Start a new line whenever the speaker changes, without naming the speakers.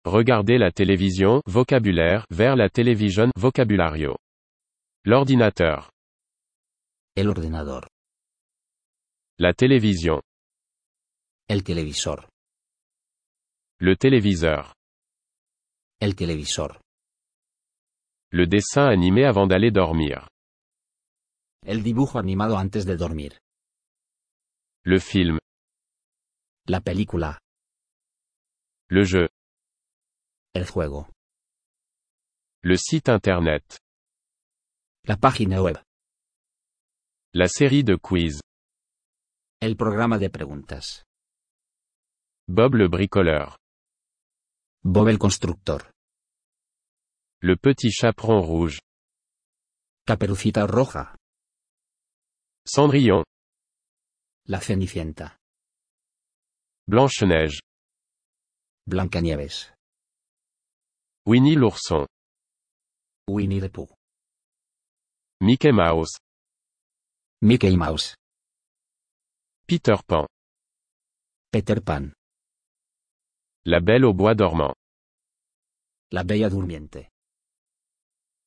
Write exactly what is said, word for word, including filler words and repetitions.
Regarder la télévision, vocabulaire, ver la television, vocabulario. L'ordinateur.
El ordenador.
La télévision.
El televisor.
Le téléviseur.
El televisor.
Le dessin animé avant d'aller dormir.
El dibujo animado antes de dormir.
Le film.
La película.
Le jeu.
El juego.
Le site internet.
La página web.
La série de quiz.
El programa de preguntas.
Bob le bricoleur.
Bob el constructor.
Le petit chaperon rouge.
Caperucita roja.
Cendrillon.
La Cenicienta.
Blanche-Neige.
Blancanieves.
Winnie l'ourson.
Winnie the Pooh.
Mickey Mouse.
Mickey Mouse.
Peter Pan.
Peter Pan.
La Belle au bois dormant.
La Bella Durmiente.